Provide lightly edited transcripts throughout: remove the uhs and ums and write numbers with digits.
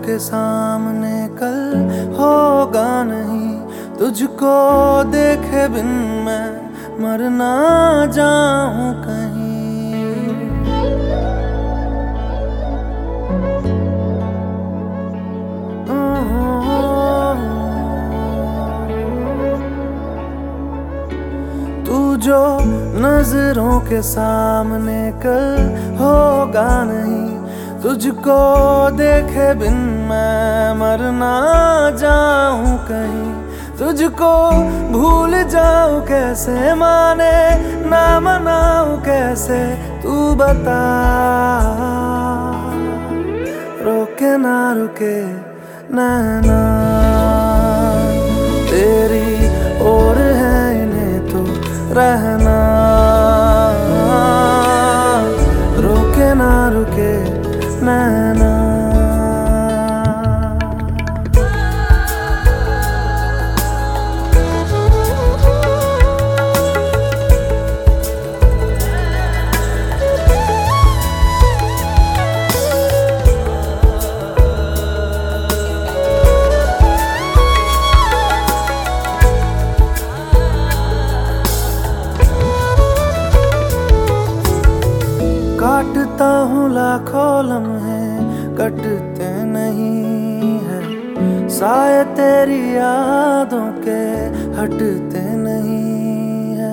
के सामने कल होगा नहीं, तुझको देखे बिन मैं मर ना जाऊं कहीं। तू जो नजरों के सामने कल होगा नहीं, तुझको देखे बिन मैं मर ना जाऊं कहीं। तुझको भूल जाऊं कैसे, माने ना मनाऊं कैसे, तू बता। रोके ना रुके नैना तेरी ओर है, इन्हें तो रहना। रोके ना रुके नैना। काटता हूँ लाखों लम्हे, कटते नहीं है साए तेरी यादों के, हटते नहीं है।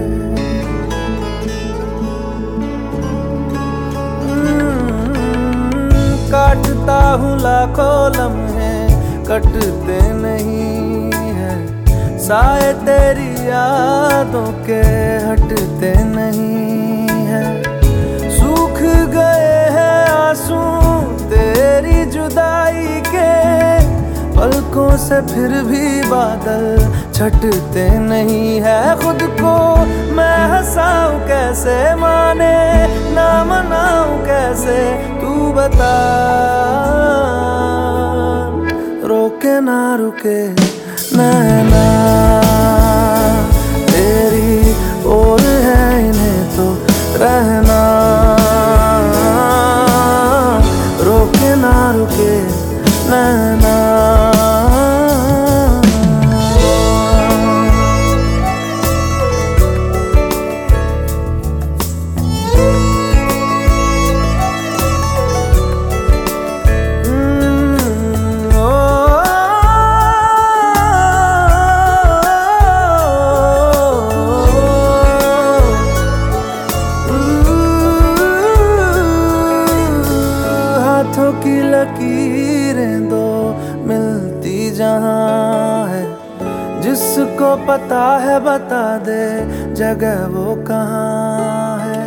काटता हूँ लाखों लम्हे, कटते नहीं है साए तेरी यादों के, हटते नहीं है। सूख गए हैं आंसू तेरी जुदाई के, पलकों से फिर भी बादल छटते नहीं है। खुद को मैं हंसाऊं कैसे, माने ना मनाऊं कैसे, तू बता। रोके ना रुके नैना तेरी ओर है, इन्हें तो रहना। रोके ना रुके नैना। हाथों की लकीरें दो मिलती जहाँ है, जिसको पता है बता दे जगह वो कहाँ है।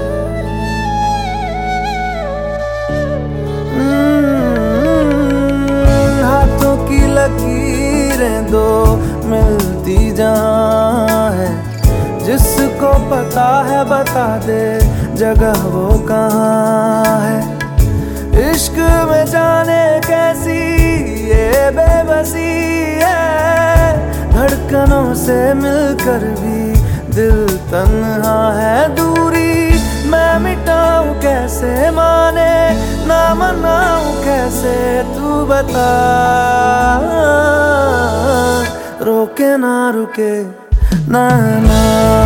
हाथों की लकीरें दो मिलती जहाँ है, जिसको पता है बता दे जगह वो कहाँ है। इश्क में जाने कैसी ये बेबसी है, धड़कनों से मिलकर भी दिल तन्हा है। दूरी मैं मिटाऊं कैसे, माने ना मनाऊं कैसे, तू बता। रोके ना रुके नैना।